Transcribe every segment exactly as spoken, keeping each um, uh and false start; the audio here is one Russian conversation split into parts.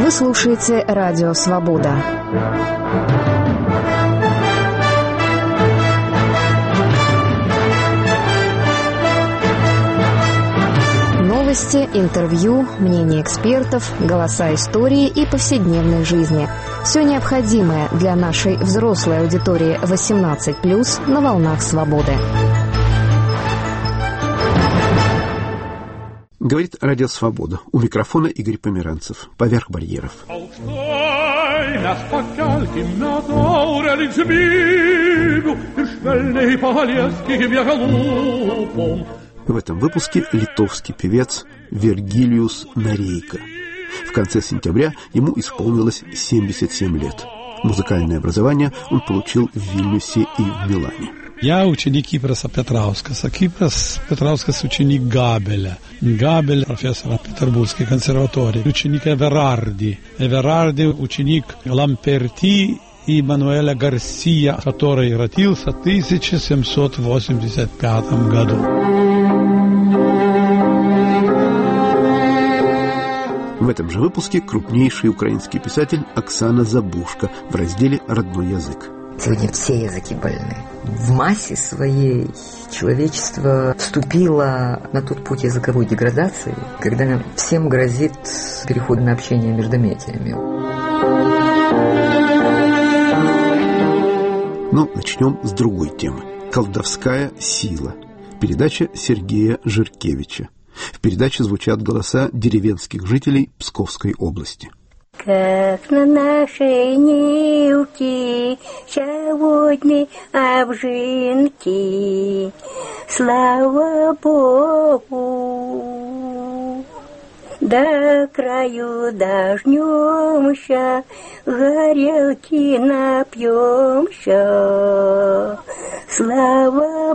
Вы слушаете Радио Свобода. Новости, интервью, мнения экспертов, голоса истории и повседневной жизни. Все необходимое для нашей взрослой аудитории восемнадцать плюс на волнах свободы. Говорит Радио Свобода. У микрофона Игорь Померанцев. Поверх барьеров. В этом выпуске литовский певец Вергилиус Норейка. В конце сентября ему исполнилось семьдесят семь лет. Музыкальное образование он получил в Вильнюсе и в Милане. Я ученик Кипраса Петраускаса. Кипрас Петраускас ученик Габеля. Габель профессора Петербургской консерватории. Ученик Эверарди. Эверарди ученик Ламперти и Мануэля Гарсия, который родился в тысяча семьсот восемьдесят пятом году. В этом же выпуске крупнейший украинский писатель Оксана Забушко в разделе «Родной язык». Сегодня все языки больны. В массе своей человечество вступило на тот путь языковой деградации, когда всем грозит переход на общение между медиами. Ну, начнем с другой темы. «Колдовская сила». Передача Сергея Жиркевича. В передаче звучат голоса деревенских жителей Псковской области. Как на нашей Нивке сегодня обжинки, слава Богу, до краю дождемся, горелки напьемся, слава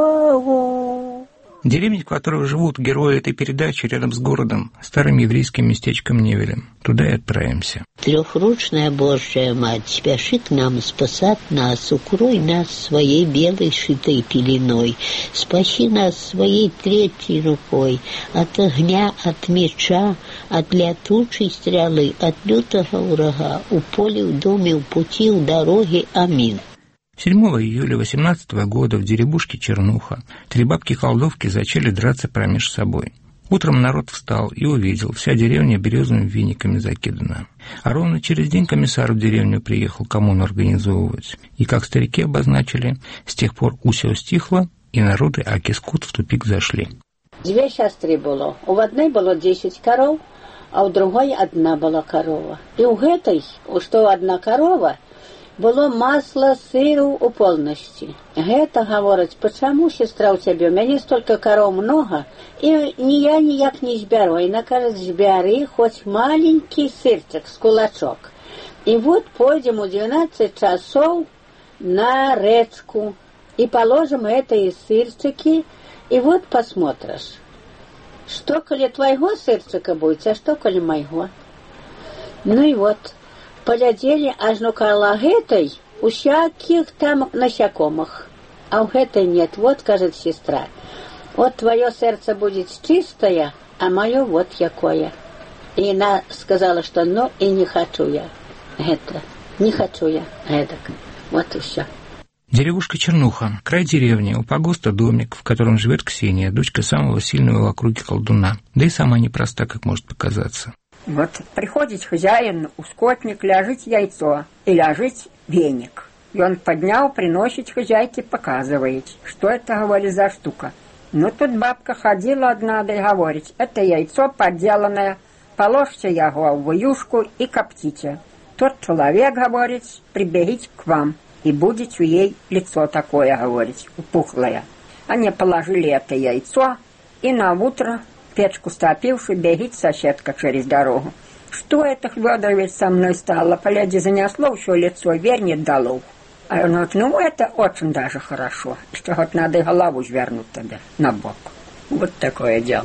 Богу. Деревня, в которой живут герои этой передачи, рядом с городом, старым еврейским местечком Невелем. Туда и отправимся. Трехручная Божья Мать спешит к нам спасать нас, укрой нас своей белой шитой пеленой, спаси нас своей третьей рукой от огня, от меча, от летучей стрелы, от лютого врага, у поля, в доме, в пути, в дороге. Аминь. седьмого июля восемнадцатого года в деревушке Чернуха три бабки-колдовки зачали драться промеж собой. Утром народ встал и увидел, вся деревня березовыми вениками закидана. А ровно через день комиссар в деревню приехал коммуну организовывать. И, как старики обозначили, с тех пор усё стихло, и народы Аки-Скут в тупик зашли. Две сестры было. У одной было десять коров, а у другой одна была корова. И у этой, что одна корова, было масло, сыру у полности. Это говорит, почему, сестра, у тебя, у меня столько коров много, и ни я никак не сберу. И она кажет, сбери хоть маленький сырчик с кулачок. И вот пойдем у двенадцати часов на речку, и положим эти сырчики, и вот посмотришь, что коли твоего сырчика будет, а что коли моего. Ну и вот. Полядели аж ну коло этой у всяких там насекомых, а у этой нет. Вот, кажет сестра, вот твое сердце будет чистое, а мое вот якое. И она сказала, что ну и не хочу я это, не хочу я эдак. Вот и все. Деревушка Чернуха, край деревни, у погоста домик, в котором живет Ксения, дочка самого сильного в округе колдуна, да и сама непроста, как может показаться. Вот приходит хозяин, у скотник, ляжет яйцо и ляжет веник. И он поднял, приносит хозяйке, показывает, что это, говорит, за штука. Ну, тут бабка ходила одна, да и говорит, это яйцо подделанное, положьте его в юшку и коптите. Тот человек, говорит, прибегите к вам, и будет у ей лицо такое, говорит, упухлое. Они положили это яйцо, и на утро печку стопивши, бегит соседка через дорогу. Что это, Федорович, со мной стало? Поляди занесло, еще лицо вернет долу. А он говорит, ну, это очень даже хорошо, что вот надо и голову вернуть тогда на бок. Вот такое дело.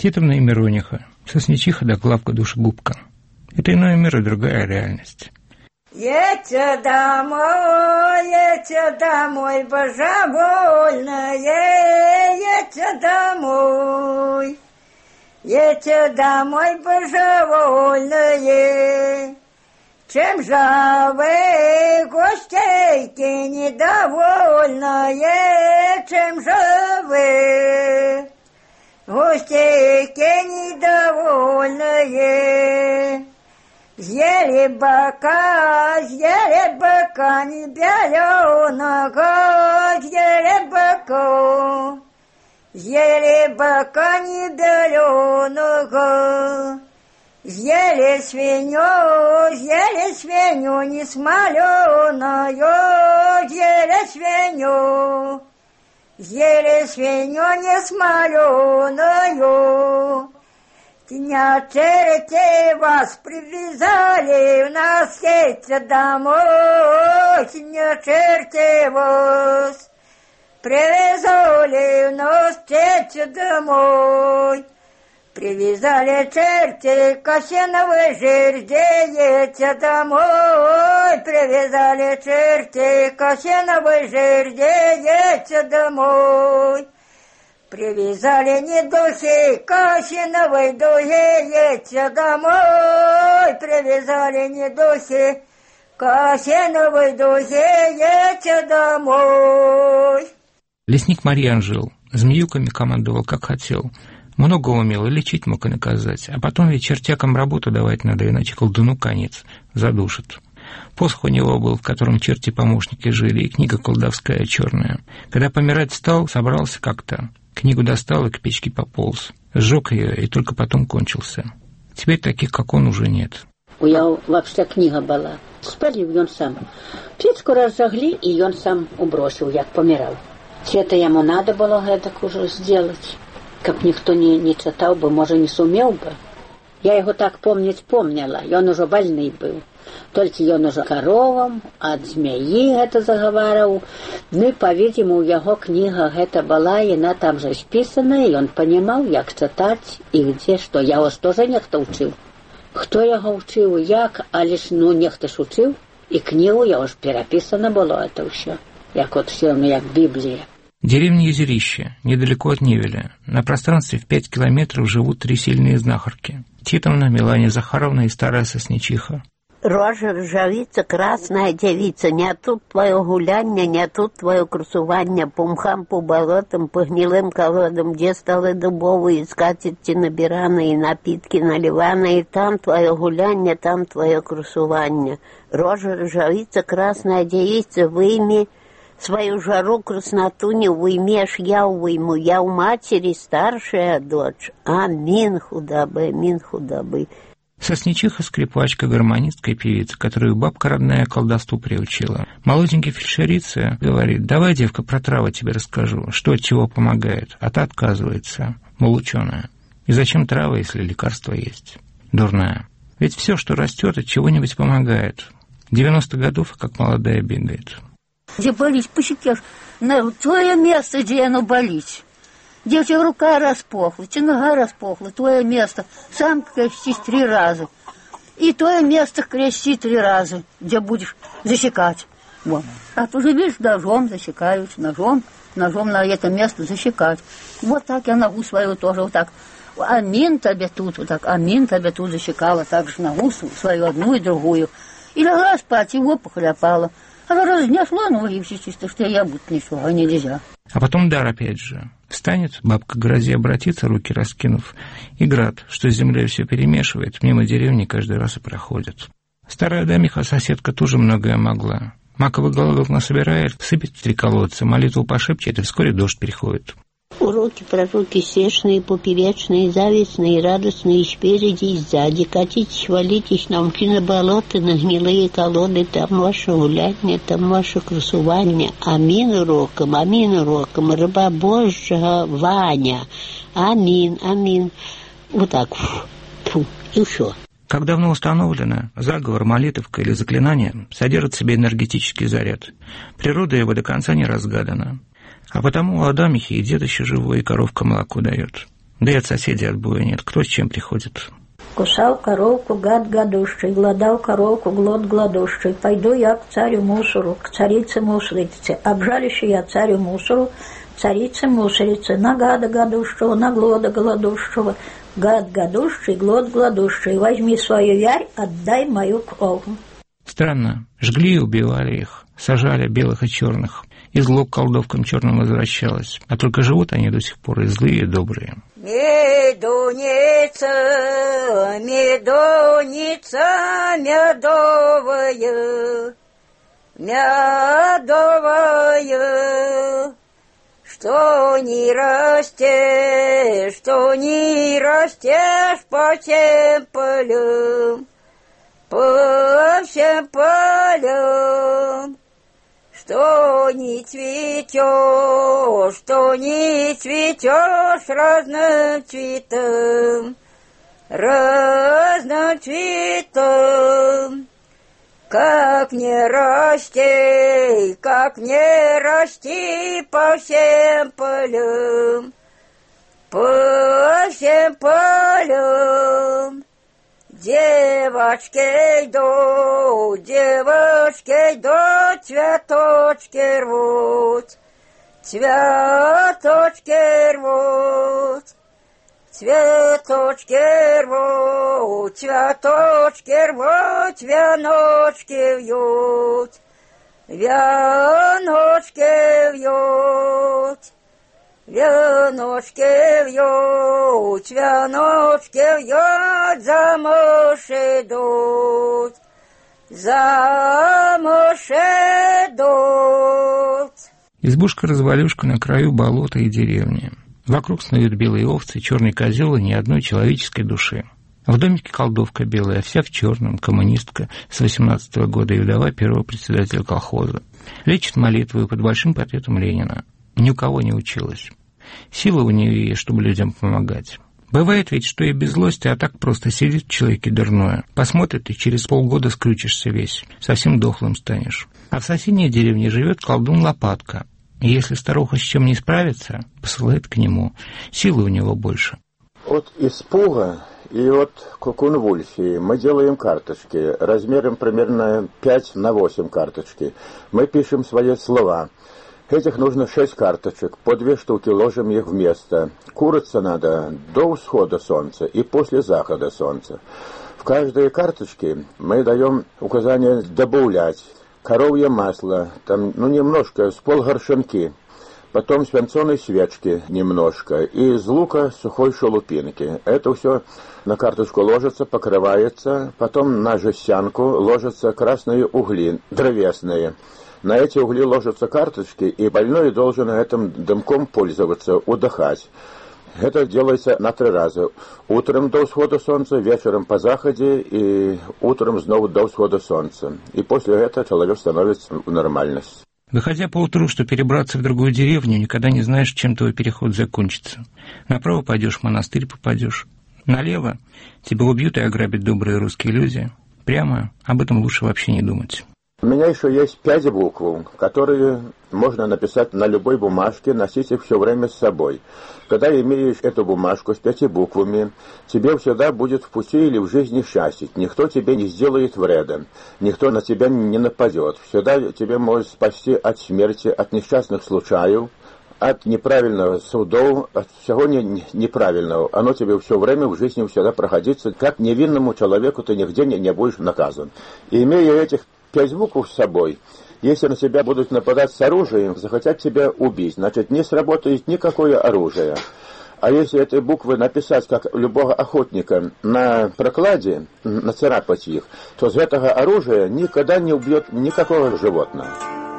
Титовна и Мирониха, Сосничиха да Клавка душегубка. Это иной мир и другая реальность. Едьте домой, едьте домой, божевольное, едьте домой. Едьте домой, божевольное. Чем же вы, гостейки, недовольные, чем же вы, гостейки недовольные? Съели быка, съели быка не беленого, съели быка, съели быка не беленого. Съели свинью, съели свинью не смоленую, съели свинью, съели свинью не смоленую. Дня черти вас привязали, в нас едьте домой, дня черти вас привязали, в нас едьте домой. Привязали черти к осиновой жерде, едьте домой. Привязали черти к осиновой жерде, едьте домой. Привязали недухи к осиновой дуге, едьте домой. Привязали недухи к осиновой дуге, едьте домой. Лесник Марьян жил, змеюками командовал как хотел. Много умел, и лечить мог, и наказать. А потом ведь чертякам работу давать надо, иначе колдуну конец, задушит. Посох у него был, в котором черти-помощники жили, и книга колдовская черная. Когда помирать стал, собрался как-то. Книгу достал и к печке пополз. Сжег ее, и только потом кончился. Теперь таких, как он, уже нет. У него вообще книга была. Спалил он сам. Печку разжгли, и он сам убросил, як помирал. Это ему надо было так уже сделать. Как никто не, не читал бы, может, не сумел бы. Я его так помнить помнила, и он уже больный был. Только он уже коровам, от змеи это заговаривал. Ну и, по-видимому, его книга это была, и она там же списана, и он понимал, как читать, и где что. Я вас тоже некто учил. Кто его учил, як, а лишь, ну, некто ж учил, и книгу я уж переписано было это все. Як вот все, ну, як Библия. Деревня Езерище, недалеко от Невеля. На пространстве в пять километров живут три сильные знахарки. Титовна, Мелания Захаровна и старая Сосничиха. Рожа ржавица, красная девица, не тут твое гуляння, не тут твое красування, по мхам, по болотам, по гнилым колодам, где столы дубовые, скатерти набираные, напитки наливаные, там твое гуляння, там твое красування. Рожа ржавица, красная девица, выйми свою жару, красноту не уймешь, я уйму, я у матери старшая дочь. Амин худобы, амин худобы. Сосничиха, скрипачка, гармонистка и певица, которую бабка родная колдовству приучила. Молоденькая фельдшерица говорит: давай, девка, про травы тебе расскажу, что от чего помогает. А та отказывается, мол, ученая. И зачем травы, если лекарство есть? Дурная. Ведь все, что растет, от чего-нибудь помогает. девяносто годов, как молодая бегает. Где болеть по щеке, на твое место, где оно болит. Где у тебя рука распухла, где нога распухла, твое место. Сам крестись три раза. И твое место крести три раза, где будешь засекать. Вот. А ты же видишь, ножом засекают, ножом, ножом на это место засекать. Вот так я ногу свою тоже вот так. Амин тебе тут, вот так, амин тебе тут засекала, так же ногу свою одну и другую. И легла спать, и опухоль опала. А разнесла ноги, все чисто, что я буду ничего нельзя. А потом дар опять же. Встанет, бабка к грозе обратится, руки раскинув, и град, что с землей все перемешивает, мимо деревни каждый раз и проходит. Старая дамиха, соседка, тоже многое могла. Маковый головок насобирает, сыпет в три колодца, молитву пошепчет, и вскоре дождь переходит. Уроки, пророки, сешные, поперечные, завистные, радостные, спереди и сзади. Катитесь, валитесь на мки, на болоты, на гнилые колоды. Там ваше гуляння, там ваше красування. Амин уроком, амин уроком. Раба Божьего Ваня. Амин, амин. Вот так. Фу, и все. Как давно установлено, заговор, молитвка или заклинание содержит в себе энергетический заряд. Природа его до конца не разгадана. А потому у Адамихи и дед еще живой, и коровка молоко дает. Да и от соседей отбоя нет. Кто с чем приходит? Кусал коровку гад гадущий, гладал коровку глот гладущий. Пойду я к царю мусору, к царице мусорице. Обжалище я царю мусору, царице мусорице. На гада гадущего, на глода гладущего. Гад гадущий, глот гладущий. Возьми свою ярь, отдай мою кровь. Странно. Жгли и убивали их. Сажали белых и черных. И зло к колдовкам черным возвращалось. А только живут они до сих пор и злые, и добрые. Медуница, медуница медовая, медовая, что не растешь, что не растешь по всем полям, по всем полям. Что не цветешь, что не цветешь разным цветом, разным цветом. Как не расти, как не расти по всем полям, по всем полям. Девочки идут, девочки идут, цветочки рвут, цветочки рвут, цветочки рвут, цветочки рвут, веночки вьют, веночки вьют. Веночки вьют, веночки вьют, замуж идут, замуж идут. Избушка-развалюшка на краю болота и деревни. Вокруг снуют белые овцы, черный козел и ни одной человеческой души. В домике колдовка белая, вся в черном, коммунистка с восемнадцатого года и вдова первого председателя колхоза. Лечит молитву под большим портретом Ленина. Ни у кого не училась. Сила у нее есть, чтобы людям помогать. Бывает ведь, что и без злости, а так просто сидит в человеке дурное. Посмотрит, и через полгода скрючишься весь, совсем дохлым станешь. А в соседней деревне живет колдун Лопатка. И если старуха с чем не справится, посылает к нему. Силы у него больше. От испуга и от конвульсии мы делаем карточки размером примерно пять на восемь карточки. Мы пишем свои слова. Этих нужно шесть карточек, по две штуки ложим их вместо. Куриться надо до всхода солнца и после захода солнца. В каждой карточке мы даем указание добавлять коровье масло, там, ну, немножко, с полгоршинки, потом свинцовой свечки немножко, и из лука сухой шелупинки. Это все на карточку ложится, покрывается, потом на жестянку ложатся красные угли, древесные. На эти угли ложатся карточки, и больной должен этим дымком пользоваться, удыхать. Это делается на три раза. Утром до всхода солнца, вечером по заходе и утром снова до всхода солнца. И после этого человек становится в нормальность. Выходя поутру, что перебраться в другую деревню, никогда не знаешь, чем твой переход закончится. Направо пойдешь, в монастырь попадешь. Налево тебя убьют и ограбят добрые русские люди. Прямо об этом лучше вообще не думать. У меня еще есть пять букв, которые можно написать на любой бумажке, носить их все время с собой. Когда имеешь эту бумажку с пяти буквами, тебе всегда будет в пути или в жизни счастье. Никто тебе не сделает вреда, никто на тебя не нападет. Всегда тебя может спасти от смерти, от несчастных случаев, от неправильного судов, от всего не, неправильного. Оно тебе все время в жизни всегда проходится. Как невинному человеку ты нигде не, не будешь наказан. И имея этих пять букв с собой, если на тебя будут нападать с оружием, захотят тебя убить, значит, не сработает никакое оружие. А если эти буквы написать, как любого охотника, на прокладе, нацарапать их, то с этого оружия никогда не убьет никакого животного.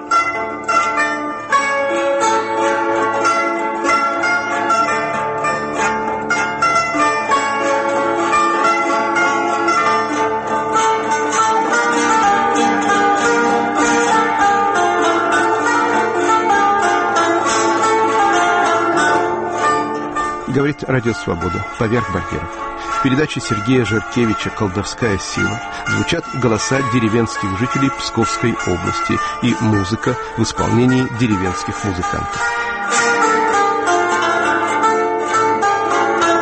Говорит Радио Свобода. Поверх барьеров. В передаче Сергея Жиркевича «Колдовская сила» звучат голоса деревенских жителей Псковской области и музыка в исполнении деревенских музыкантов.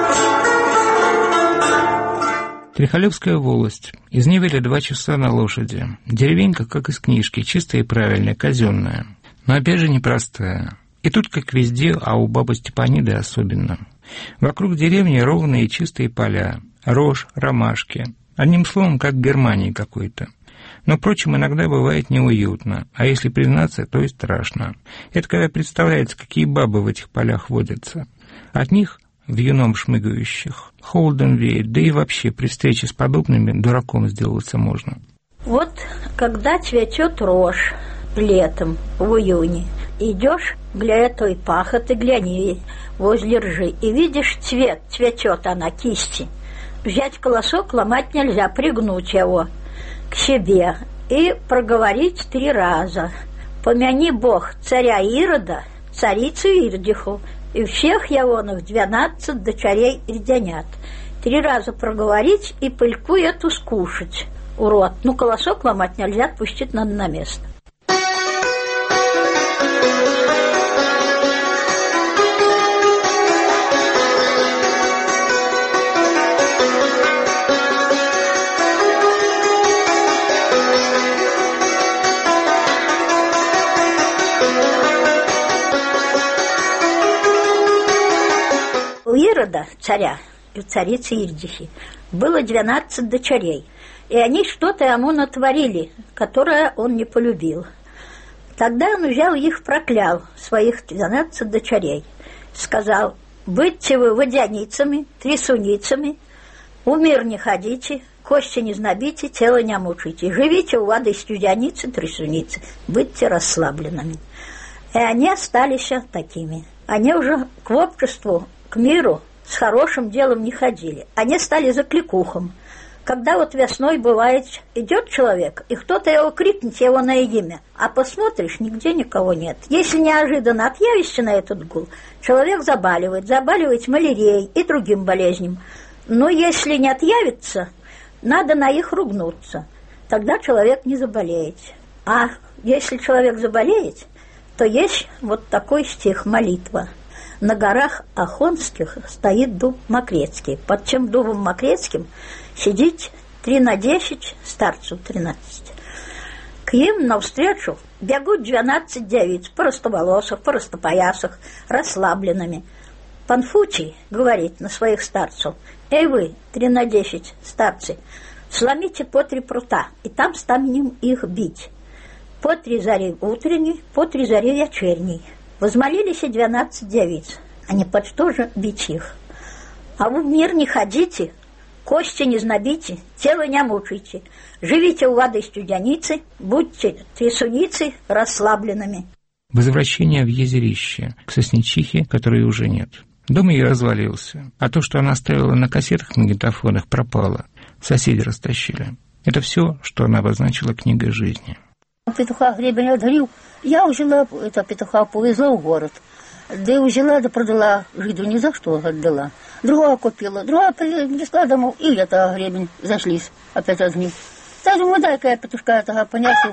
Трехолевская волость. Из Невеля два часа на лошади. Деревенька, как из книжки, чистая и правильная, казенная. Но опять же непростая. И тут, как везде, а у бабы Степаниды особенно. Вокруг деревни ровные чистые поля, рожь, ромашки. Одним словом, как в Германии какой-то. Но, впрочем, иногда бывает неуютно, а если признаться, то и страшно. Это когда представляется, какие бабы в этих полях водятся. От них, вьюном шмыгающих, холодом веет, да и вообще при встрече с подобными дураком сделаться можно. Вот когда цветет рожь летом, в июне, идешь, гля той пахоты, гляни возле ржи, и видишь цвет, цветет она, кисти. Взять колосок, ломать нельзя, пригнуть его к себе и проговорить три раза. Помяни Бог царя Ирода, царицу Ирдиху, и всех явонов двенадцать дочерей ирдянят. Три раза проговорить и пыльку эту скушать. Урод. Ну, колосок ломать нельзя, отпустить надо на место. У Ирода, царя, и царицы Ирдихи, было двенадцать дочерей, и они что-то ему натворили, которое он не полюбил. Тогда он взял их, проклял, своих двенадцать дочерей. Сказал: «Будьте вы водяницами, трясуницами, в мир не ходите, кости не знобите, тело не мучите, живите у воды студяницы, трясуницы, будьте расслабленными». И они остались такими. Они уже к обществу, к миру с хорошим делом не ходили. Они стали за кликухом. Когда вот весной бывает, идет человек, и кто-то его крикнет, его на имя, а посмотришь, нигде никого нет. Если неожиданно отъявишься на этот гул, человек заболевает, заболевает малярией и другим болезням. Но если не отъявится, надо на их ругнуться. Тогда человек не заболеет. А если человек заболеет, то есть вот такой стих, молитва. На горах Ахонских стоит дуб Мокрецкий. Под чем дубом Мокрецким сидит три на десять, старцу тринадцать. К ним навстречу бегут двенадцать девиц, простоволосых, простопоясах, расслабленными. Панфутий говорит на своих старцев: «Эй вы, три на десять, старцы, сломите по три прута, и там станем их бить. По три зари утренней, по три зари вечерней». Возмолились и двенадцать девиц, а не под что же бить их. А вы в мир не ходите, кости не знобите, тело не мучайте, живите у воды студяницы, будьте трясуницы расслабленными. Возвращение в Езерище, к Сосничихе, которой уже нет. Дом ее развалился, а то, что она оставила на кассетах-магнитофонах, пропало. Соседи растащили. Это все, что она обозначила книгой жизни. Петуха гребень отгорел. Я взяла, это петуха повезла в город. Да и взяла, да продала жиду, ни за что отдала. Другая купила, другая принесла домой, и это гребень зашлись, опять огни. Я думаю, дай-ка я петушка этого понесу.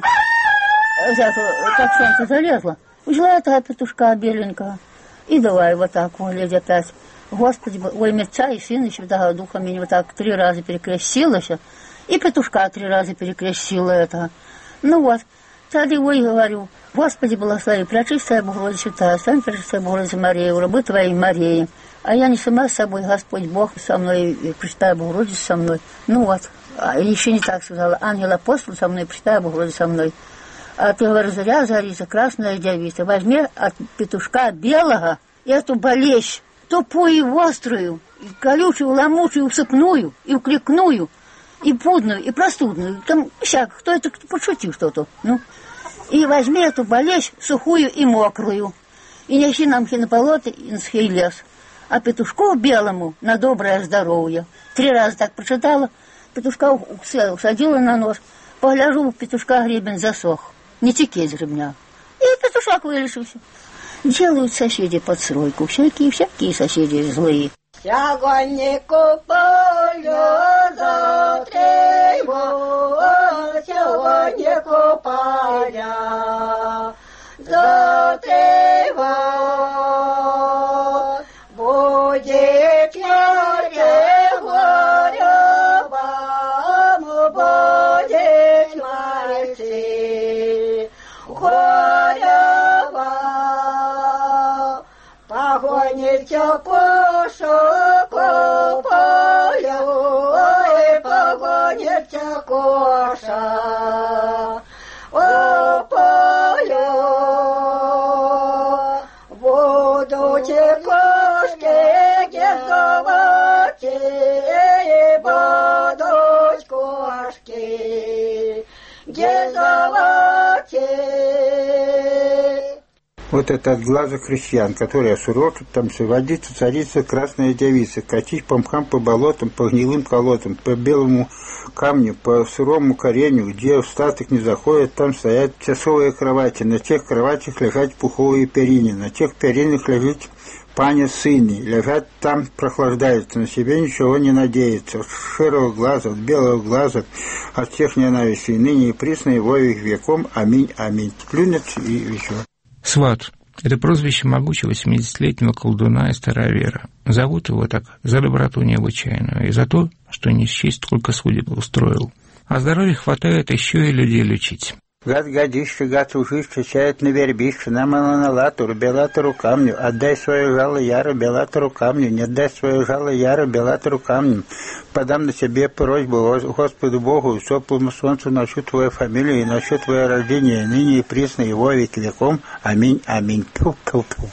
Как солнце залезло. Взяла этого петушка беленького. И давай вот так, глядя опять. Господи, ой, мерца и сын, и Святого Духа меня вот так три раза перекрестилась. И петушка три раза перекрестила этого. Ну вот. Тогда его и говорю: Господи, благослови, пречистая Богородица святая, сами пречистая Богородица Мария, рабы Твоей Марии. А я не сама с собой, Господь Бог со мной, и пречистая Богородица со мной. Ну вот, а еще не так сказала: ангел-апостол со мной, пречистая Богородица со мной. А ты говоришь: заря, зарится, красная девица, возьми от петушка белого эту болезнь, тупую и острую, и колючую, ломучую, усыпную, и укрикную, и пудную, и простудную. Там всяк, кто это пошутил что-то, ну. И возьми эту болезнь сухую и мокрую, и неси нам хинополоты и на схей лес. А петушку белому на доброе здоровье. Три раза так прочитала, петушка усадила на нос, погляжу, петушка гребень засох, не теки из гребня. И петушок вылечился. Делают соседи подстройку, всякие-всякие соседи злые. Сягоннику полю затреймо, сягоннику поля затреймо, будет яре горюба, погонится коша по полю, ой, погонится коша по полю. Будут кошки, где золотые, будут кошки, где золотые. Вот это от глаза крестьян, которые сурочат, там водится царица, красная девица, катить по мхам, по болотам, по гнилым колотам, по белому камню, по сырому коренью, где остаток не заходит, там стоят часовые кровати, на тех кроватях лежат пуховые перины, на тех перинах лежит паня сыны, лежат там, прохлаждаются, на себе ничего не надеются, от широго глаза, от белого глаза, от всех ненависти, ныне и присно его веком, аминь, аминь. Клюнет и еще. Сват – это прозвище могучего семидесятилетнего колдуна и старовера. Зовут его так за доброту необычайную и за то, что не счесть, сколько судеб устроил. А здоровья хватает еще и людей лечить. Гад годище, гад ужище, сядет на вербище, намало на латуру, белатору камню, отдай свое жало яро, белатору камню, не отдай свое жало яро, белатору камню. Подам на себе просьбу Господу Богу и теплому солнцу насчет твоей фамилии и насчет твоего рождения, ныне и присно его век веком. Аминь, аминь. Тьфу-тьфу-тьфу.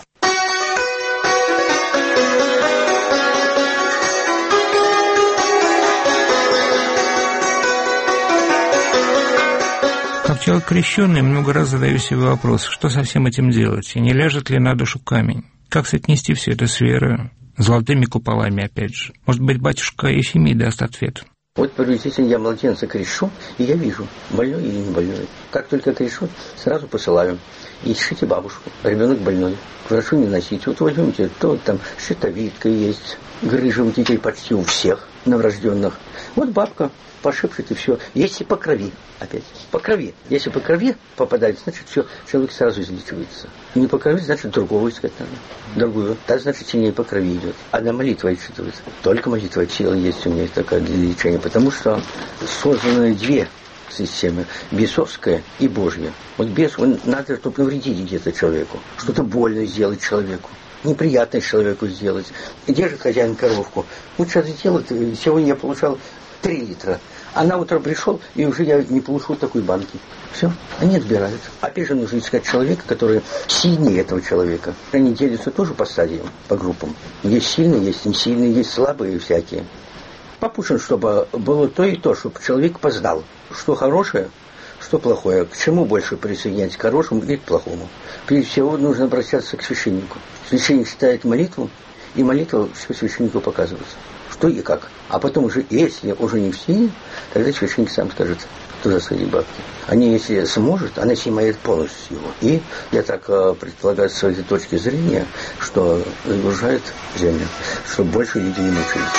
Как человек крещенный, много раз задаю себе вопрос, что со всем этим делать, и не ляжет ли на душу камень? Как соотнести все это с верой, золотыми куполами опять же? Может быть, батюшка Ефимий даст ответ? Вот приблизительно я младенца крещу, и я вижу, больной или не больной. Как только крещу, сразу посылаю. Ищите бабушку, ребенок больной, к врачу не носите. Вот возьмите, то там щитовидка есть, грыжа у детей почти у всех новорожденных. Вот бабка пошепчет и все. Если по крови, опять, по крови. Если по крови попадает, значит, все, человек сразу излечивается. Не по крови, значит, другого искать надо. Другую. Так, значит, сильнее по крови идет. Одна молитва отчитывается. Только молитва сила есть у меня такая для лечения, потому что созданы две системы, бесовская и Божья. Вот бес, он надо, чтобы навредить где-то человеку, что-то больно сделать человеку, неприятное человеку сделать. Где же хозяин коровку? Лучше это делать. Сегодня я получал три литра. А на утро пришел, и уже я не получил такой банки. Все, они отбирают. Опять же, нужно искать человека, который сильнее этого человека. Они делятся тоже по стадиям, по группам. Есть сильные, есть не сильные, есть слабые всякие. Попушен, чтобы было то и то, чтобы человек познал, что хорошее, что плохое. К чему больше присоединять, к хорошему или к плохому. Прежде всего, нужно обращаться к священнику. Священник читает молитву, и молитва все священнику показывается. Что и как. А потом уже, если уже не в силе, тогда священник сам скажет, туда свои бабки. Они, если сможет, она снимает полностью его. И я так предполагаю с своей точки зрения, что загружает землю, чтобы больше люди не мучились.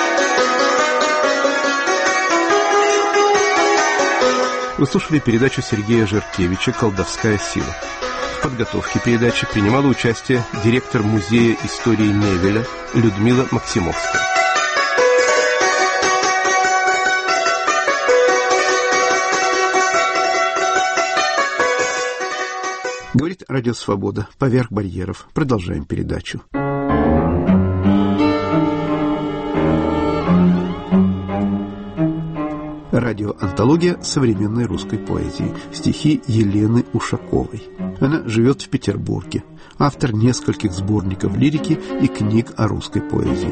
Вы слушали передачу Сергея Жиркевича «Колдовская сила». В подготовке передачи принимала участие директор Музея истории Невеля Людмила Максимовская. Говорит Радио Свобода. Поверх барьеров. Продолжаем передачу. Радиоантология современной русской поэзии. Стихи Елены Ушаковой. Она живет в Петербурге. Автор нескольких сборников лирики и книг о русской поэзии.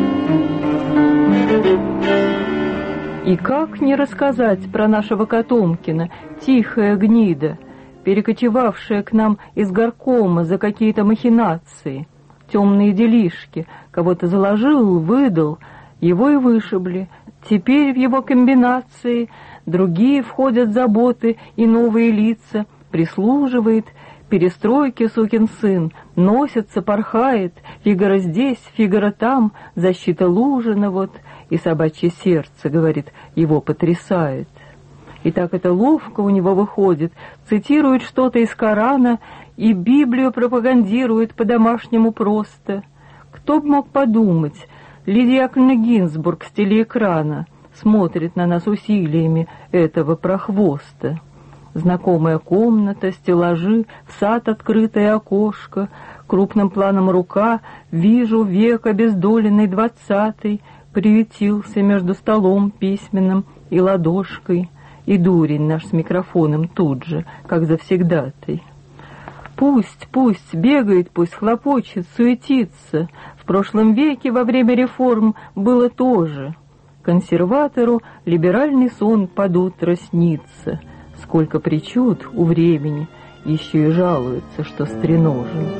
И как не рассказать про нашего Котомкина, тихая гнида, перекочевавшая к нам из горкома за какие-то махинации, темные делишки, кого-то заложил, выдал, его и вышибли. Теперь в его комбинации другие входят заботы и новые лица, прислуживает, перестройки сукин сын, носится, порхает, Фигаро здесь, Фигаро там, защита Лужина вот, и собачье сердце, говорит, его потрясает. И так это ловко у него выходит, цитирует что-то из Корана и Библию пропагандирует по-домашнему просто. Кто бы мог подумать, Лидия Яковлевна Гинзбург с телеэкрана смотрит на нас усилиями этого прохвоста. Знакомая комната, стеллажи, в сад открытое окошко, крупным планом рука, вижу век обездоленный двадцатый, приютился между столом письменным и ладошкой, и дурень наш с микрофоном тут же, как завсегдатый. Пусть, пусть, бегает, пусть хлопочет, суетится. В прошлом веке во время реформ было тоже. Консерватору либеральный сон под утро снится. Сколько причуд у времени, еще и жалуется, что стреножен.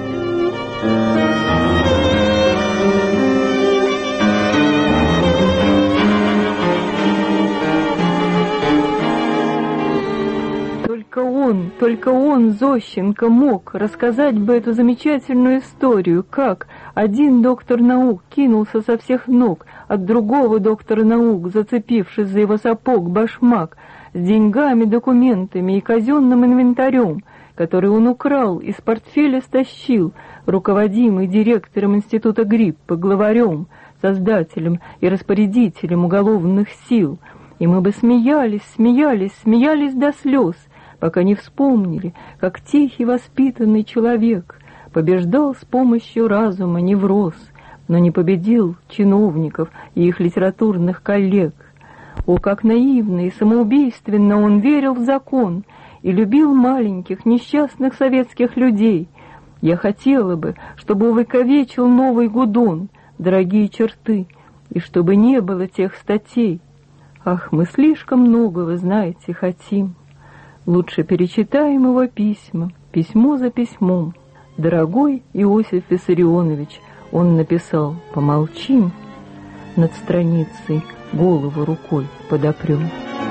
Только он, только он, Зощенко, мог рассказать бы эту замечательную историю, как один доктор наук кинулся со всех ног от другого доктора наук, зацепившись за его сапог башмак, с деньгами, документами и казенным инвентарем, который он украл, из портфеля стащил, руководимый директором Института Гриппа, главарем, создателем и распорядителем уголовных сил. И мы бы смеялись, смеялись, смеялись до слез, пока не вспомнили, как тихий воспитанный человек побеждал с помощью разума невроз, но не победил чиновников и их литературных коллег. О, как наивно и самоубийственно он верил в закон и любил маленьких, несчастных советских людей. Я хотела бы, чтобы увековечил новый Гудон дорогие черты, и чтобы не было тех статей. Ах, мы слишком много, вы знаете, хотим. Лучше перечитаем его письма, письмо за письмом. Дорогой Иосиф Виссарионович, он написал: помолчим, над страницей голову рукой подопрем.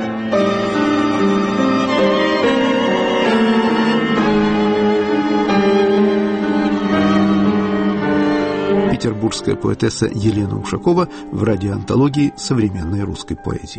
Петербургская поэтесса Елена Ушакова в радиоантологии современной русской поэзии.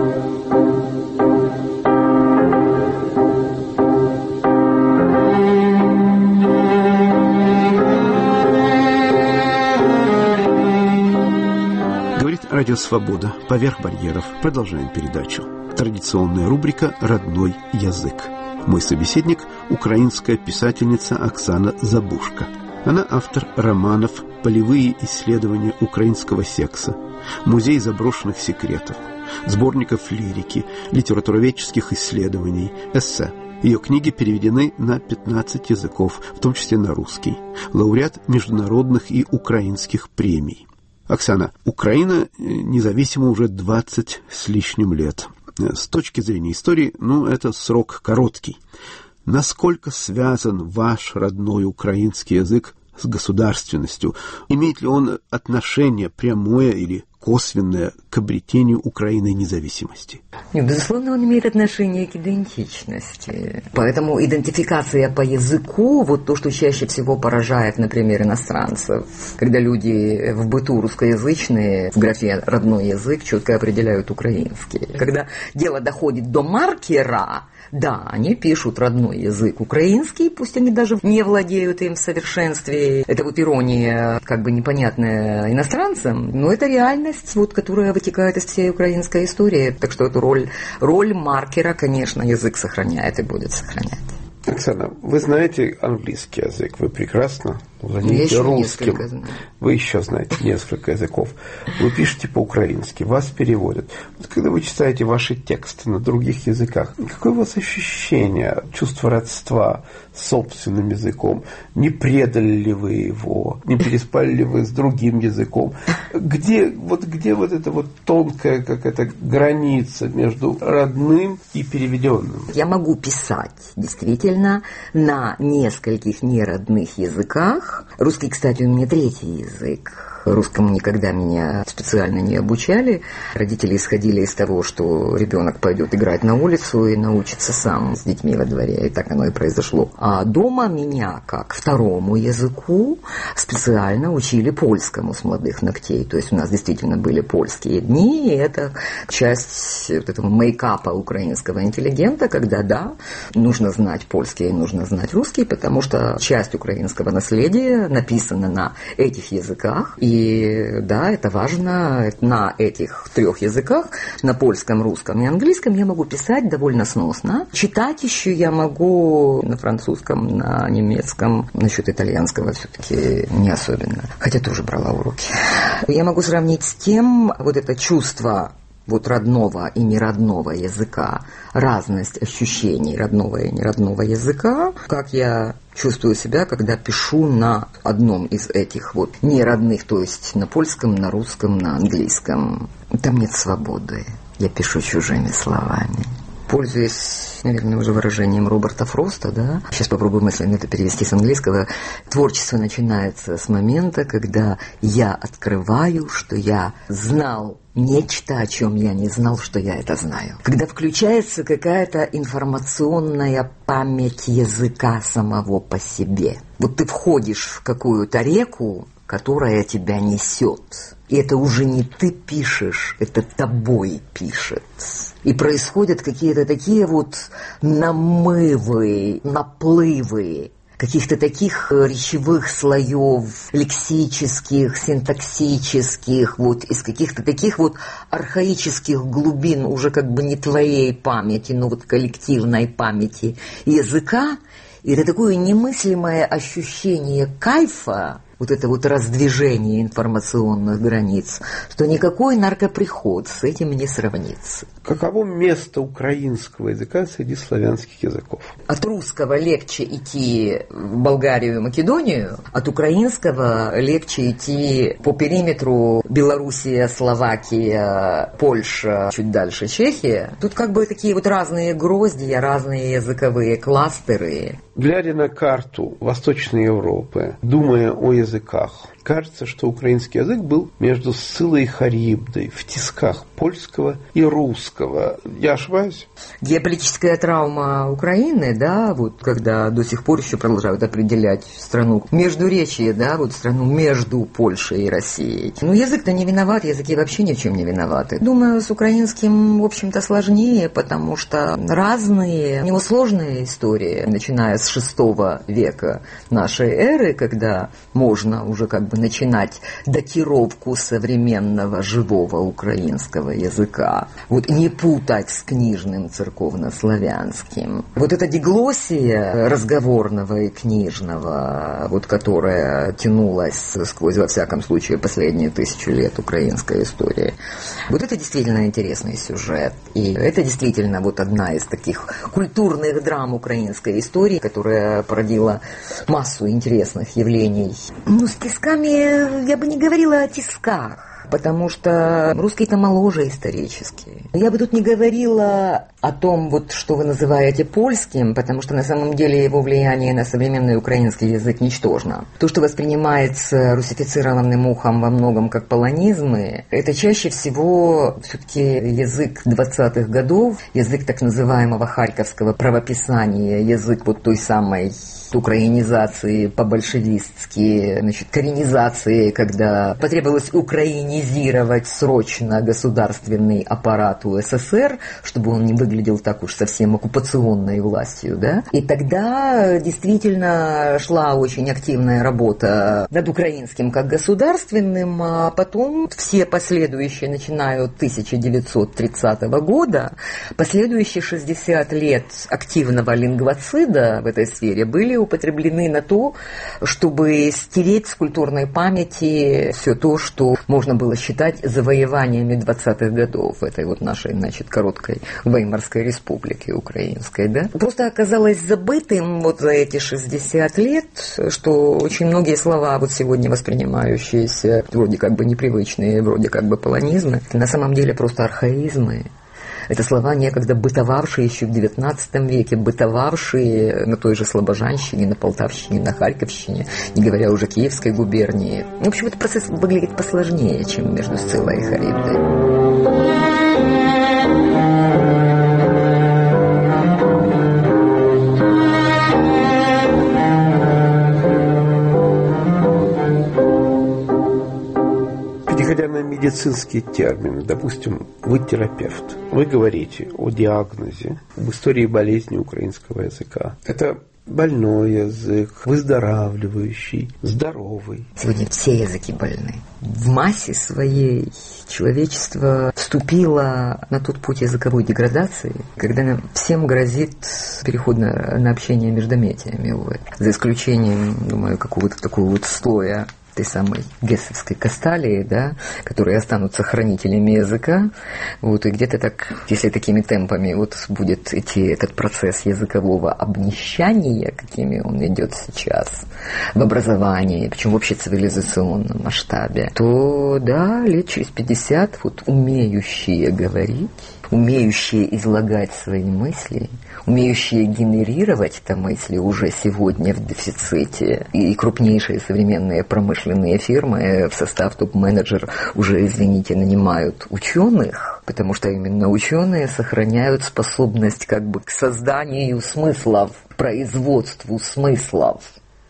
Радио «Свобода». Поверх барьеров. Продолжаем передачу. Традиционная рубрика «Родной язык». Мой собеседник – украинская писательница Оксана Забушка. Она автор романов «Полевые исследования украинского секса», «Музей заброшенных секретов», сборников лирики, литературоведческих исследований, эссе. Ее книги переведены на пятнадцать языков, в том числе на русский. Лауреат международных и украинских премий. Оксана, Украина независима уже двадцать с лишним лет. С точки зрения истории, ну, это срок короткий. Насколько связан ваш родной украинский язык с государственностью? Имеет ли он отношение прямое или косвенное к обретению Украины независимости? Нет, безусловно, он имеет отношение к идентичности. Поэтому идентификация по языку, вот то, что чаще всего поражает, например, иностранцев, когда люди в быту русскоязычные в графе «родной язык» четко определяют украинский. Когда дело доходит до маркера, да, они пишут родной язык украинский, пусть они даже не владеют им в совершенстве. Это вот ирония, как бы непонятная иностранцам, но это реальность, вот, которая вытекает из всей украинской истории. Так что эту роль, роль маркера, конечно, язык сохраняет и будет сохранять. Оксана, вы знаете английский язык, вы прекрасно владеете русским. Вы еще знаете несколько языков. Вы пишете по-украински, вас переводят. Вот когда вы читаете ваши тексты на других языках, какое у вас ощущение, чувство родства с собственным языком? Не предали ли вы его? Не переспали ли вы с другим языком? Где вот, где вот эта вот тонкая какая-то граница между родным и переведенным? Я могу писать действительно на нескольких неродных языках. Русский, кстати, у меня третий язык. Русскому никогда меня специально не обучали. Родители исходили из того, что ребенок пойдет играть на улицу и научится сам с детьми во дворе. И так оно и произошло. А дома меня, как второму языку, специально учили польскому с молодых ногтей. То есть у нас действительно были польские дни. И это часть вот этого мейкапа украинского интеллигента, когда, да, нужно знать польский и нужно знать русский, потому что часть украинского наследия написана на этих языках. И И да, это важно. На этих трех языках, на польском, русском и английском, я могу писать довольно сносно. Читать еще я могу на французском, на немецком. Насчет итальянского все-таки не особенно. Хотя тоже брала уроки. Я могу сравнить с тем, вот это чувство вот родного и неродного языка, разность ощущений родного и неродного языка, как я чувствую себя, когда пишу на одном из этих вот неродных, то есть на польском, на русском, на английском. Там нет свободы. Я пишу чужими словами. Пользуясь, наверное, уже выражением Роберта Фроста, да, сейчас попробую мысленно это перевести с английского, творчество начинается с момента, когда я открываю, что я знал нечто, о чем я не знал, что я это знаю. Когда включается какая-то информационная память языка самого по себе. Вот ты входишь в какую-то реку, которая тебя несет. И это уже не ты пишешь, это тобой пишет. И происходят какие-то такие вот намывы, наплывы каких-то таких речевых слоев, лексических, синтаксических, вот из каких-то таких вот архаических глубин уже как бы не твоей памяти, но вот коллективной памяти языка. И это такое немыслимое ощущение кайфа, вот это вот раздвижение информационных границ, что никакой наркоприход с этим не сравнится. Каково место украинского языка среди славянских языков? От русского легче идти в Болгарию и Македонию, от украинского легче идти по периметру Белоруссия, Словакия, Польша, чуть дальше Чехия. Тут как бы такие вот разные гроздья, разные языковые кластеры. Глядя на карту Восточной Европы, думая о языках, кажется, что украинский язык был между Сциллой и Харибдой, в тисках польского и русского. Я ошибаюсь? Геополитическая травма Украины, да, вот когда до сих пор еще продолжают определять страну междуречие, да, вот страну между Польшей и Россией. Но язык-то не виноват, языки вообще ни в чем не виноваты. Думаю, с украинским, в общем-то, сложнее, потому что разные, у него сложная история, начиная с шестого века нашей эры, когда можно уже как бы начинать датировку современного живого украинского языка. Вот не путать с книжным церковнославянским. Вот эта диглоссия разговорного и книжного, вот которая тянулась сквозь, во всяком случае, последние тысячу лет украинской истории, вот это действительно интересный сюжет. И это действительно вот одна из таких культурных драм украинской истории, которая породила массу интересных явлений. Ну, с тисками я бы не говорила о тисках, потому что русский-то моложе исторически. Я бы тут не говорила о том, вот, что вы называете польским, потому что на самом деле его влияние на современный украинский язык ничтожно. То, что воспринимается русифицированным ухом во многом как полонизмы, это чаще всего все-таки язык двадцатых годов, язык так называемого харьковского правописания, язык вот той самой украинизации по-большевистски, значит, коренизации, когда потребовалось украинизировать срочно государственный аппарат УССР, чтобы он не выглядел так уж совсем оккупационной властью, да. И тогда действительно шла очень активная работа над украинским как государственным, а потом все последующие, начиная от тысяча девятьсот тридцатого года, последующие шестьдесят лет активного лингвоцида в этой сфере были употреблены на то, чтобы стереть с культурной памяти все то, что можно было считать завоеваниями двадцатых годов этой вот нашей, значит, короткой Веймарской республики украинской, да. Просто оказалось забытым вот за эти шестьдесят лет, что очень многие слова, вот сегодня воспринимающиеся вроде как бы непривычные, вроде как бы полонизмы, на самом деле просто архаизмы. Это слова, некогда бытовавшие еще в девятнадцатом веке, бытовавшие на той же Слобожанщине, на Полтавщине, на Харьковщине, не говоря уже Киевской губернии. В общем, этот процесс выглядит посложнее, чем между Сциллой и Харибдой. Переходя на медицинские термины, допустим, вы терапевт, вы говорите о диагнозе, об истории болезни украинского языка. Это больной язык, выздоравливающий, здоровый. Сегодня все языки больны. В массе своей человечество вступило на тот путь языковой деградации, когда всем грозит переход на, на общение междометиями, увы. За исключением, думаю, какого-то такого вот слоя той самой гессовской касталии, да, которые останутся хранителями языка, вот, и где-то так, если такими темпами вот будет идти этот процесс языкового обнищания, какими он идет сейчас в образовании, причем в общецивилизационном масштабе, то, да, лет через пятьдесят вот умеющие говорить, умеющие излагать свои мысли, умеющие генерировать это мысли уже сегодня в дефиците. И крупнейшие современные промышленные фирмы в состав топ-менеджер уже, извините, нанимают ученых, потому что именно ученые сохраняют способность как бы к созданию смыслов, производству смыслов.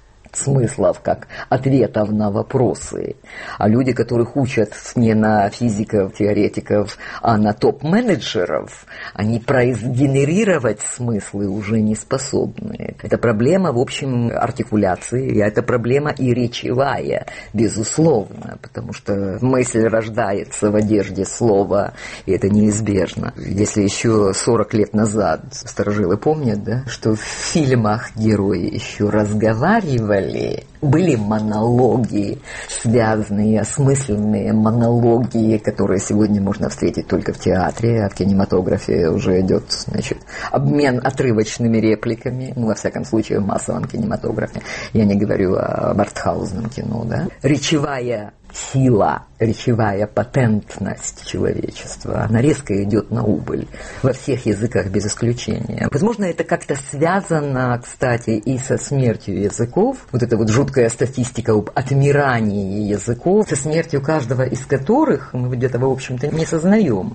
Смыслов как ответов на вопросы. А люди, которых учат не на физиков, теоретиков, а на топ-менеджеров, они произгенерировать смыслы уже не способны. Это проблема, в общем, артикуляции, это проблема и речевая, безусловно, потому что мысль рождается в одежде слова, и это неизбежно. Если еще сорок лет назад старожилы помнят, да, что в фильмах герои еще разговаривали, были монологи, связанные, осмысленные монологи, которые сегодня можно встретить только в театре, а в кинематографе уже идет, значит, обмен отрывочными репликами, ну, во всяком случае, в массовом кинематографе. Я не говорю об артхаусном кино, да. Речевая сила, речевая патентность человечества, она резко идет на убыль во всех языках без исключения. Возможно, это как-то связано, кстати, и со смертью языков. Вот эта вот жуткая статистика об отмирании языков, со смертью каждого из которых, мы где-то, в общем-то, не сознаем,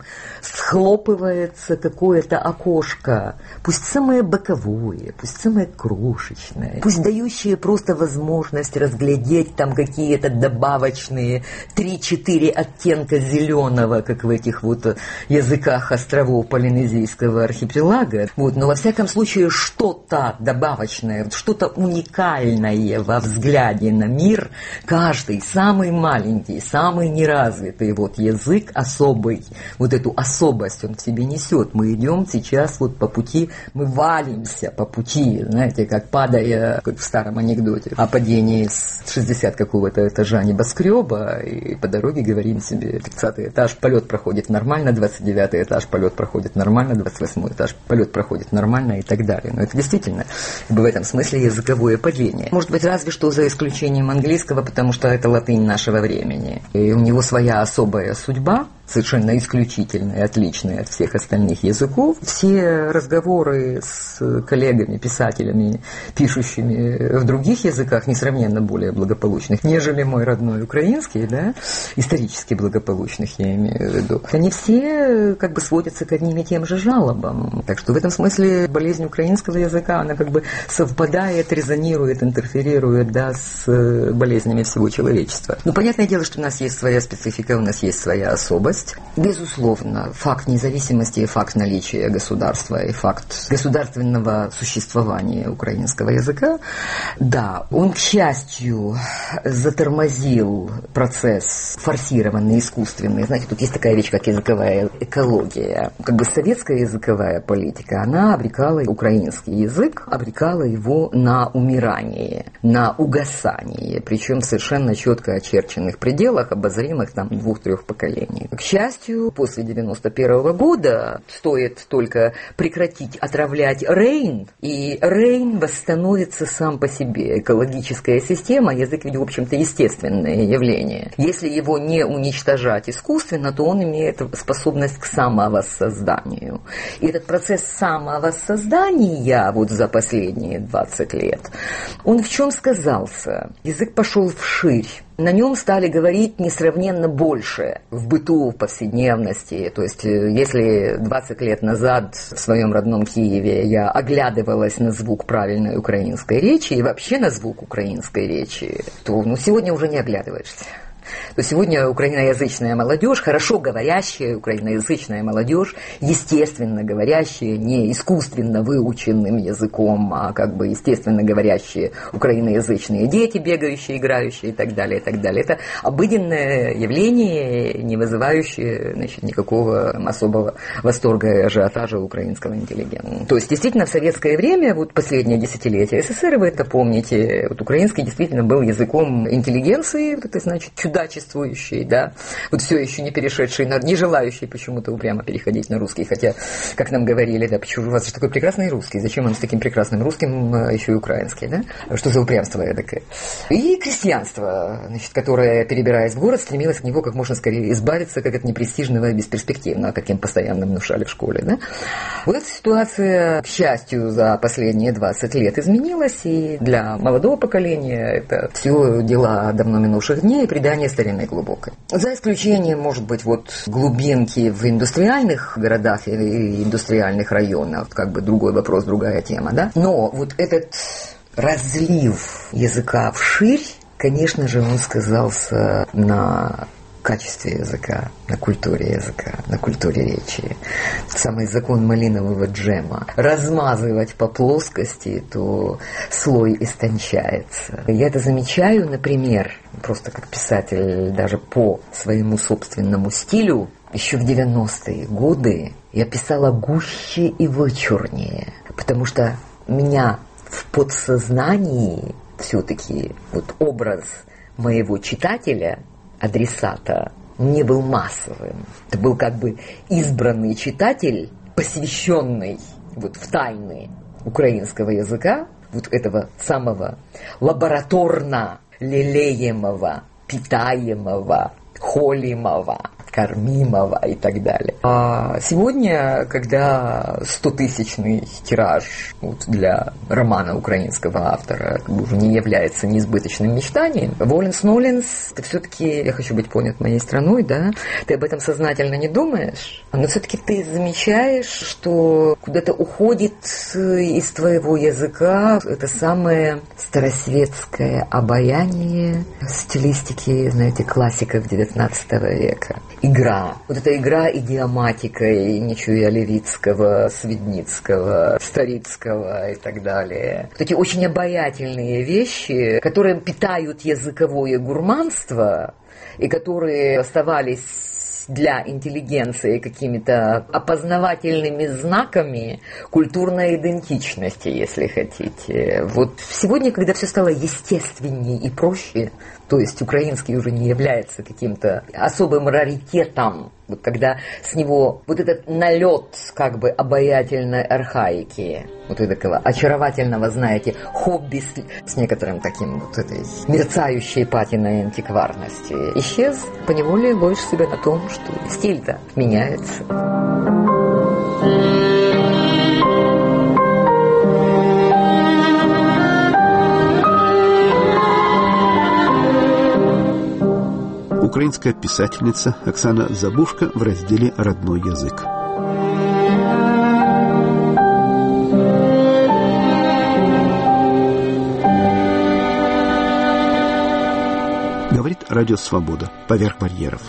схлопывается какое-то окошко, пусть самое боковое, пусть самое крошечное, пусть дающее просто возможность разглядеть там какие-то добавочные три-четыре оттенка зеленого, как в этих вот языках островов Полинезийского архипелага. Вот, но во всяком случае что-то добавочное, что-то уникальное во взгляде на мир, каждый самый маленький, самый неразвитый вот язык особый, вот эту особость он в себе несет. Мы идем сейчас вот по пути, мы валимся по пути, знаете, как падая, как в старом анекдоте, о падении с шестидесятого какого-то этажа небоскреба, и по дороге говорим себе, тридцатый этаж, полет проходит нормально, двадцать девятый этаж, полет проходит нормально, двадцать восьмой этаж, полет проходит нормально и так далее. Но это действительно в этом смысле языковое падение. Может быть, разве что за исключением английского, потому что это латынь нашего времени. И у него своя особая судьба, совершенно исключительная, отличная от всех остальных языков. Все разговоры с коллегами, писателями, пишущими в других языках, несравненно более благополучных, нежели мой родной украинский, да, исторически благополучных, я имею в виду, они все как бы сводятся к одним и тем же жалобам. Так что в этом смысле болезнь украинского языка, она как бы совпадает, резонирует, интерферирует, да, с болезнями всего человечества. Ну, понятное дело, что у нас есть своя специфика, у нас есть своя особость. Безусловно, факт независимости и факт наличия государства и факт государственного существования украинского языка, да, он, к счастью, затормозил процесс форсированный, искусственный. Знаете, тут есть такая вещь, как языковая экология. Как бы советская языковая политика, она обрекала украинский язык, обрекала его на умирание, на угасание, причем в совершенно четко очерченных пределах, обозримых там двух-трех поколений. К счастью, после девяносто первого года стоит только прекратить отравлять Рейн, и Рейн восстановится сам по себе. Экологическая система, язык ведь, в общем-то, естественное явление. Если его не уничтожать искусственно, то он имеет способность к самовоссозданию. И этот процесс самовоссоздания вот за последние двадцать лет, он в чем сказался? Язык пошел вширь. На нем стали говорить несравненно больше в быту, в повседневности. То есть, если двадцать лет назад в своем родном Киеве я оглядывалась на звук правильной украинской речи и вообще на звук украинской речи, то ну, сегодня уже не оглядываешься. то сегодня украиноязычная молодежь, хорошо говорящая украиноязычная молодежь, естественно говорящая, не искусственно выученным языком, а как бы естественно говорящие украиноязычные дети, бегающие, играющие и так далее, и так далее. Это обыденное явление, не вызывающее, значит, никакого особого восторга и ажиотажа украинского интеллигента. То есть, действительно, в советское время, вот последнее десятилетие СССР, вы это помните, вот украинский действительно был языком интеллигенции, вот это значит чудачествующий, да, вот все еще не перешедший, на, не желающий почему-то упрямо переходить на русский, хотя, как нам говорили, да, почему у вас же такой прекрасный русский, зачем он с таким прекрасным русским еще и украинский, да, что за упрямство эдакое. И крестьянство, значит, которое, перебираясь в город, стремилось к него как можно скорее избавиться, как от непрестижного и бесперспективного, как им постоянно внушали в школе, да. Вот эта ситуация, к счастью, за последние двадцать лет изменилась, и для молодого поколения это все дела давно минувших дней и предание старинной глубокой. За исключением, может быть, вот глубинки в индустриальных городах и индустриальных районах, как бы другой вопрос, другая тема, да. Но вот этот разлив языка вширь, конечно же, он сказался на качестве языка, на культуре языка, на культуре речи. Самый закон малинового джема. Размазывать по плоскости, то слой истончается. Я это замечаю, например, просто как писатель, даже по своему собственному стилю. Еще в девяностые годы я писала гуще и вычурнее, потому что меня в подсознании все-таки вот образ моего читателя, адресата, не был массовым. Это был как бы избранный читатель, посвященный вот в тайны украинского языка, вот этого самого лабораторно лелеемого, питаемого, холимого, кормимого и так далее. А сегодня, когда стотысячный тираж вот, для романа украинского автора как бы уже не является неизбыточным мечтанием, воленс-ноленс, ты все-таки, я хочу быть понят моей страной, да, ты об этом сознательно не думаешь, но все-таки ты замечаешь, что куда-то уходит из твоего языка это самое старосветское обаяние стилистики, знаете, классиков девятнадцатого века. Игра. Вот эта игра идиоматикой Нечуя Левицкого, Свидницкого, Старицкого и так далее. Вот эти очень обаятельные вещи, которые питают языковое гурманство и которые оставались для интеллигенции какими-то опознавательными знаками культурной идентичности, если хотите. Вот сегодня, когда все стало естественнее и проще, то есть украинский уже не является каким-то особым раритетом, вот когда с него вот этот налет как бы обаятельной архаики, вот такого очаровательного, знаете, хобби с, с некоторым таким вот этой мерцающей патиной антикварности исчез, поневоле ловишь себя на том, что стиль-то меняется. Украинская писательница Оксана Забушко в разделе «Родной язык». Говорит Радио Свобода. Поверх барьеров.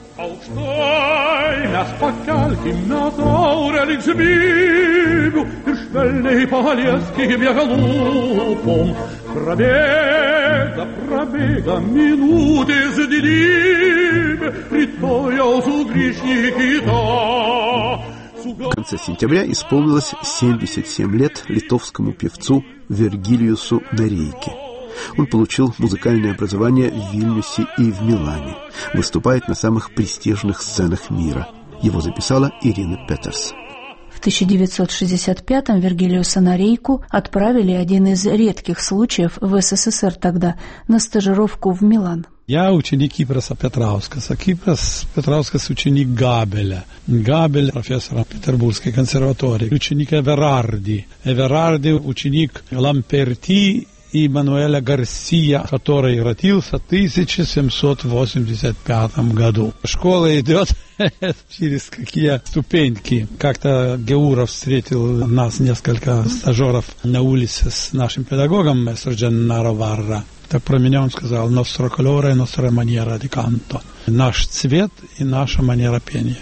Пробега, пробега, минуты заделим, притоял у грешники да. В конце сентября исполнилось семьдесят семь лет литовскому певцу Вергилиусу Нарейке. Он получил музыкальное образование в Вильнюсе и в Милане. Выступает на самых престижных сценах мира. Его записала Ирина Петерс. В тысяча девятьсот шестьдесят пятом Вергилиуса Нарейку отправили один из редких случаев в СССР тогда на стажировку в Милан. Я ученик Кипраса Петраускаса. Кипрас Петраускас ученик Габеля. Габель профессора Петербургской консерватории. Ученик Эверарди. Эверарди ученик Ламперти и Мануэля Гарсия, который родился в тысяча семьсот восемьдесят пятом году. Школа идет через какие ступеньки. Как-то Геуров встретил нас, несколько стажеров, на улице с нашим педагогом, мессер Дженнаро Варра. Так про меня он сказал: «Nostro colore e nostra maniera di canto». Наш цвет и наша манера пения.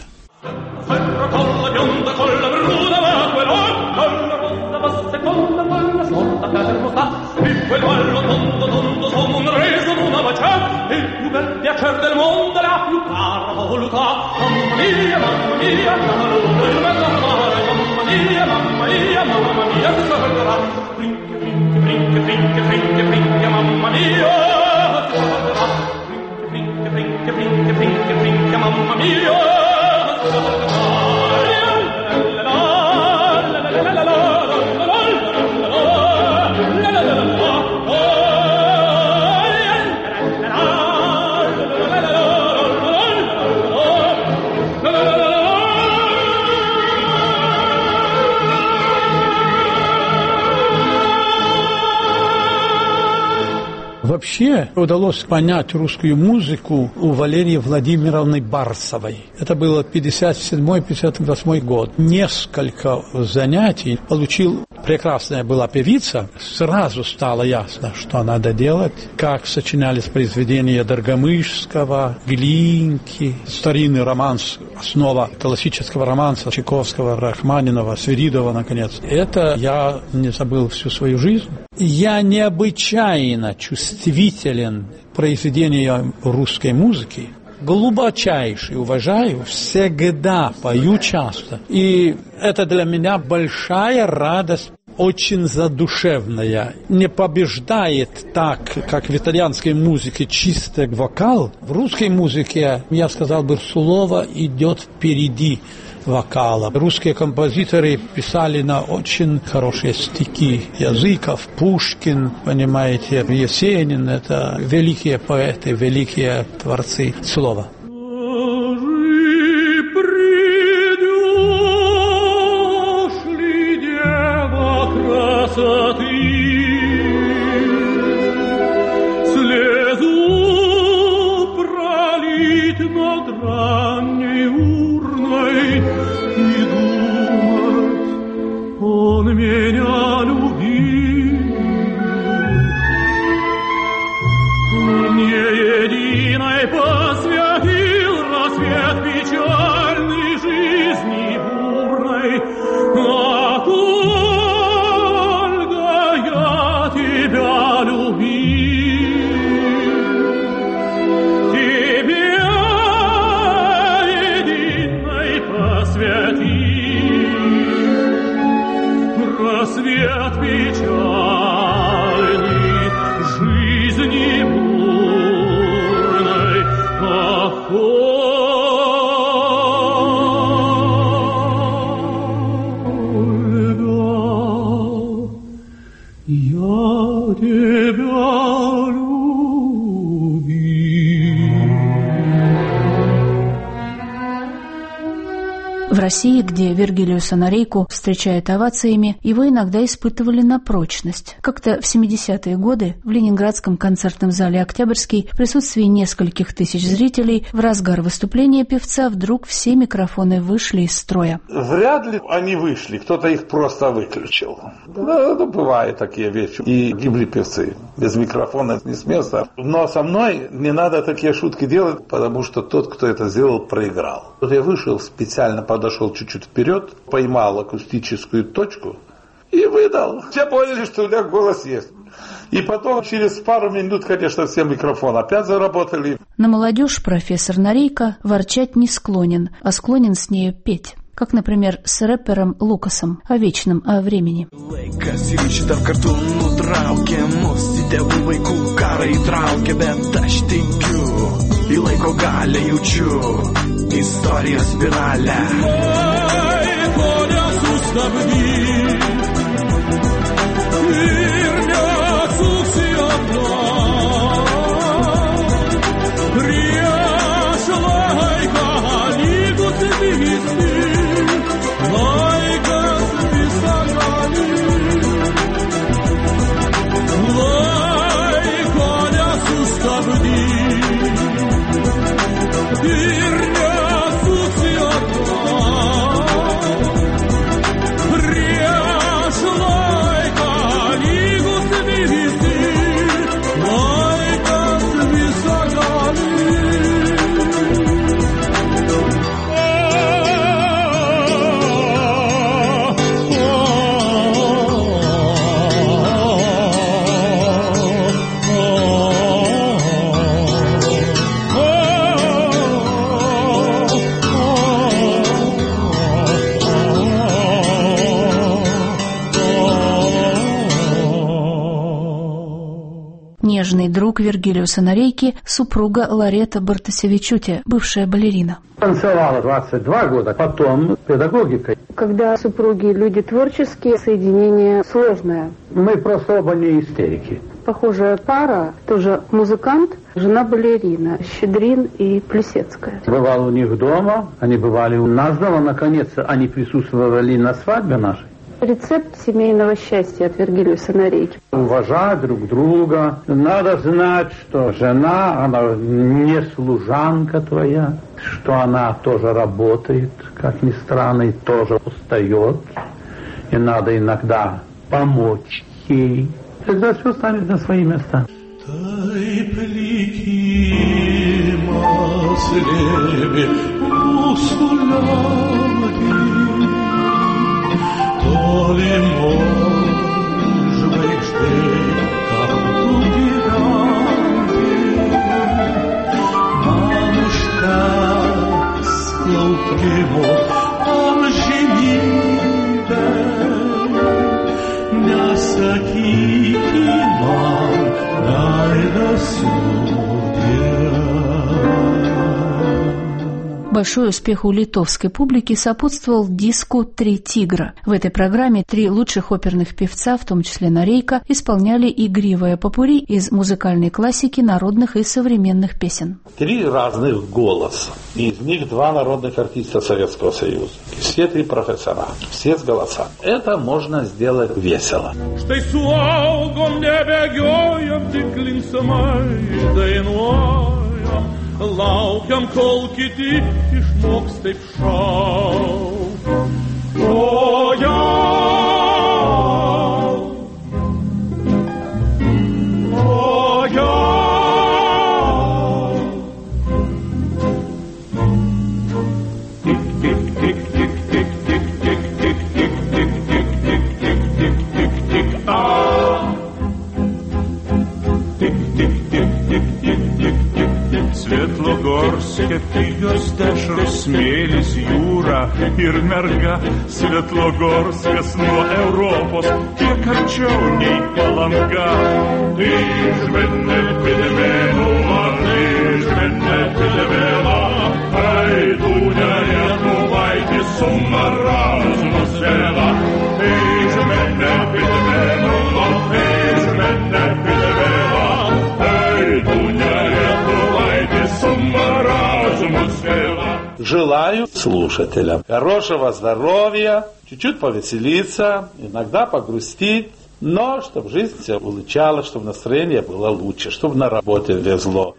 Mamma mia, Вообще удалось понять русскую музыку у Валерии Владимировны Барсовой. Это было пятьдесят седьмой — пятьдесят восьмой год. Несколько занятий получил. Прекрасная была певица. Сразу стало ясно, что надо делать. Как сочинялись произведения Доргомышского, Глинки, старинный романс, основа классического романса Чайковского, Рахманинова, Свиридова, наконец. Это я не забыл всю свою жизнь. Я необычайно чувствителен к произведениям русской музыки. Глубочайше уважаю, всегда пою часто. И это для меня большая радость, очень задушевная. Не побеждает так, как в итальянской музыке чистый вокал. В русской музыке, я сказал бы, слово идет впереди вокала. Русские композиторы писали на очень хорошие стихи. Языков, Пушкин, понимаете, Есенин. Это великие поэты, великие творцы слова. В России, где Вергилиуса Норейку встречают овациями, его иногда испытывали на прочность. Как-то в семидесятые годы в Ленинградском концертном зале «Октябрьский» в присутствии нескольких тысяч зрителей в разгар выступления певца вдруг все микрофоны вышли из строя. Вряд ли они вышли, кто-то их просто выключил. Да, ну, бывают такие вещи. И гибли певцы. Без микрофона не с места. Но со мной не надо такие шутки делать, потому что тот, кто это сделал, проиграл. Вот я вышел специально, подошел чуть-чуть вперед, поймал акустическую точку и выдал. Все поняли, что у меня голос есть. И потом через пару минут, конечно, все микрофоны опять заработали. На молодежь профессор Норейка ворчать не склонен, а склонен с нею петь. Как, например, с рэпером Лукасом о вечном, о времени. į laiko galią jaučiu istorijos spiralę. Laiko nesustabdyk ir neatsuksi atgal. Prieš laiką lygus visi, laikas visagali. Laiko nesustabdyk. Rio нежный друг Вергилиуса Нарейки, супруга Ларета Бартасевичути, бывшая балерина. Танцевала двадцать два года, потом педагогика. Когда супруги люди творческие, соединение сложное. Мы просто оба не истерики. Похожая пара, тоже музыкант, жена балерина, Щедрин и Плесецкая. Бывал у них дома, они бывали у нас дома, наконец они присутствовали на свадьбе нашей. Рецепт семейного счастья от Вергилиуса Нарейки. Уважать друг друга. Надо знать, что жена, она не служанка твоя, что она тоже работает, как ни странно, и тоже устает. И надо иногда помочь ей. Тогда все станет на свои места. То ли, может быть, ты как гиганты, мамушка, склопимо, алженибе, мясо кикиман, найдосудья. Большой успех у литовской публики сопутствовал диску «Три тигра». В этой программе три лучших оперных певца, в том числе Нарейка, исполняли игривое попурри из музыкальной классики, народных и современных песен. Три разных голоса. Из них два народных артиста Советского Союза. Все три профессора. Все с голосами. Это можно сделать весело. Laukiam, kol kiti išmoks taip šauk. O jau, o jau. Tik, tik, tik, tik, tik, tik, tik, tik, tik, tik, tik, tik, tik, tik, tik, tik, a. Tik, tik, tik, tik, tik, tik, tik. Svetlogorske pigios dešros, smėlis, jūra ir merga. Svetlogorskas nuo Europos kiek arčiau nei Palanga. Išvedne pilvėnumą, išvedne pilvėlą, Aidūne Lietuvaitį su Marazmus vėla. Išvedne pilvėnumą, išvedne pilvėlą, Aidūne Lietuvaitį su Marazmus vėla. Желаю слушателям хорошего здоровья, чуть-чуть повеселиться, иногда погрустить, но чтобы жизнь себя улучшала, чтобы настроение было лучше, чтобы на работе везло.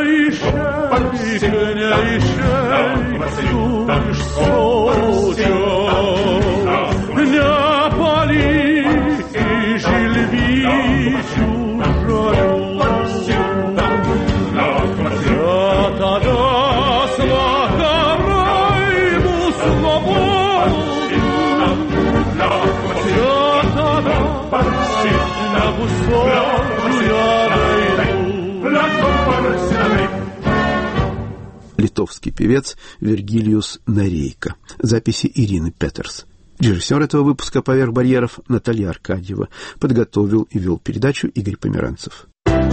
Литовский певец Вергилиус Нарейка. Записи Ирины Петерс. Режиссер этого выпуска «Поверх барьеров» Наталья Аркадьева. Подготовил и вел передачу Игорь Померанцев.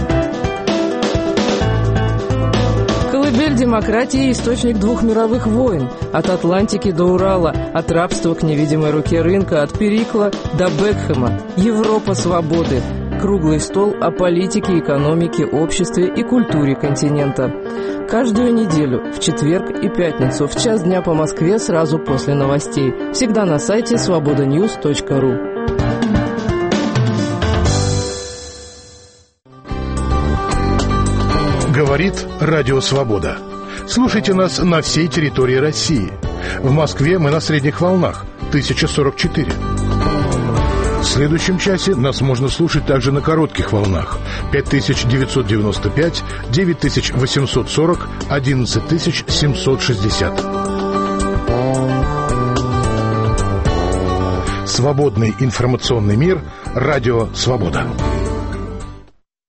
Колыбель демократии – источник двух мировых войн. От Атлантики до Урала, от рабства к невидимой руке рынка, от Перикла до Бекхэма. Европа свободы. Круглый стол о политике, экономике, обществе и культуре континента. Каждую неделю, в четверг и пятницу, в час дня по Москве, сразу после новостей. Всегда на сайте свобода ньюс точка ру. Говорит Радио Свобода. Слушайте нас на всей территории России. В Москве мы на средних волнах тысяча сорок четыре. В следующем часе нас можно слушать также на коротких волнах пять тысяч девятьсот девяносто пять, девять тысяч восемьсот сорок, одиннадцать тысяч семьсот шестьдесят. Свободный информационный мир. Радио Свобода.